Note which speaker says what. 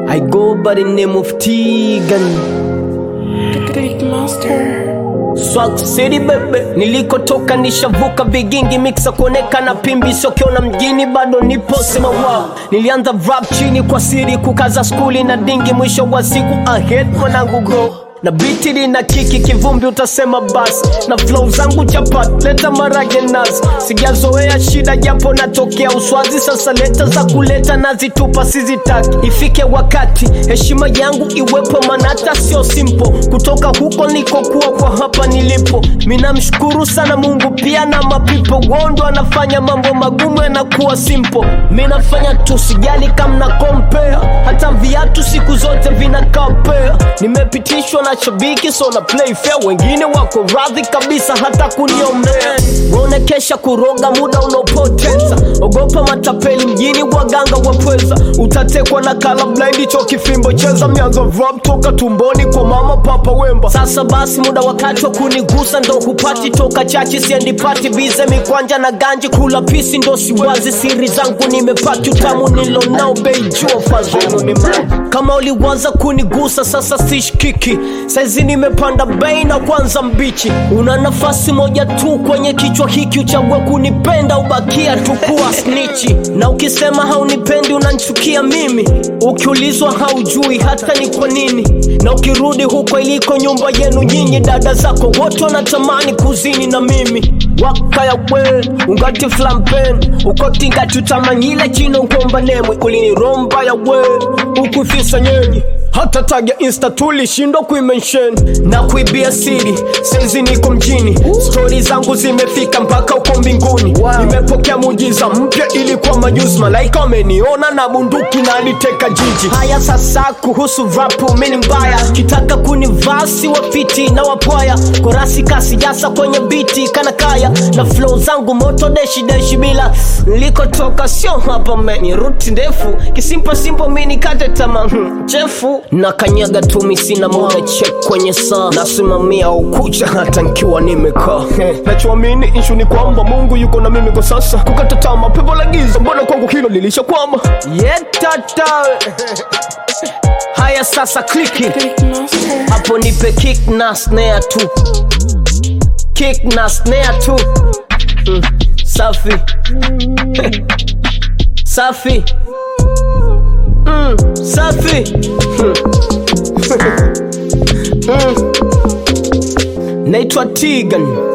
Speaker 1: I go by the name of Tegan.
Speaker 2: Click Master.
Speaker 1: Swag City bebe, nilikotoka nishavuka vigingi, mixa kuoneka na pimbi sokiona mjini bado nipo sema wow. Nilianza rap chini kwa siri, kukaza skuli na dingi, mwisho wa siku ahead mwanangu go. Na biti na kiki kivumbi utasema basi, na flow zangu chapat leta marage nazi. Sijazoea shida japo natokea Uswazi, sasa leta za kuleta nazitupa sizitaki. Ifike wakati heshima yangu iwepo, manata sio simple. Kutoka huko nilikokuwa kwa hapa nilipo, mina mshukuru sana Mungu pia na mapipo. Wondo anafanya mambo magumu yanakuwa simple. Mina fanya tu sijali kama na compare, hata viatu siku zote vinakapea. Nimepitishwa na shabiki so na play fair, wengine wako radhi kabisa hata kuniombea. Wone kesha kuroga muda unopoteza, ogopa matapeli mjini waganga wapweza. Utatekwa na kala blind cho kifimbo cheza, mianzo rap toka tumboni kwa mama papa wemba. Sasa basi muda wakati wa kunigusa ndo hupati, toka chachi siendi party bize mikwanja na ganji, kula pisi ndo siwazi siri zangu nimepati. Utamu nilo nao bei jua fazenu ni mradi. Kama uliwaza kunigusa sasa sishikiki, saizi nimepanda bei na kwanza mbichi. Una nafasi moja tu kwenye kichwa hiki, uchague kunipenda ubakia tu kuwa snitchi. Na ukisema haunipendi unanchukia mimi, ukiulizwa haujui hata ni kwa nini. Na ukirudi huko iliko nyumba yenu nyinyi, dada zako wote wanatamani kuzini na mimi. Wakaya we, ungati flampen, ukoti ngati utamanyile chino ngomba nemwe. Uliniromba ya we, ukufisa nyenyi, hata tag ya Insta tulishindwa kuimention. Na kuibia siri, saizi niko mjini, stories zangu zimefika mpaka uko mbinguni. Nimepokea muujiza mpya ilikuwa majuzi, malaika wameniona na bunduki na aliteka jiji. Haya sasa kuhusu rapu mini mbaya, kitaka kunivasi wafiti na wapwaya. Korasi kasi jasa kwenye biti kana kaya, na flow zangu moto deshi deshi bila nilikotoka sio hapa meni. Ruti ndefu kisimpa simpo mini kate tama chefu. Na kanyaga tumi sina muda check kwenye saa, nasimamia ukucha hata nkiwa nimekaa. Nachoamini ishu ni kwamba Mungu yuko na mimi kwa sasa. Kukata tamaa pepo la giza, mbona kwangu hilo lilisha kwama. Tata haya sasa kliki hapo, nipe kick na snare tu, kick na snare tu. Safi safi safi. Naitwa Tegan.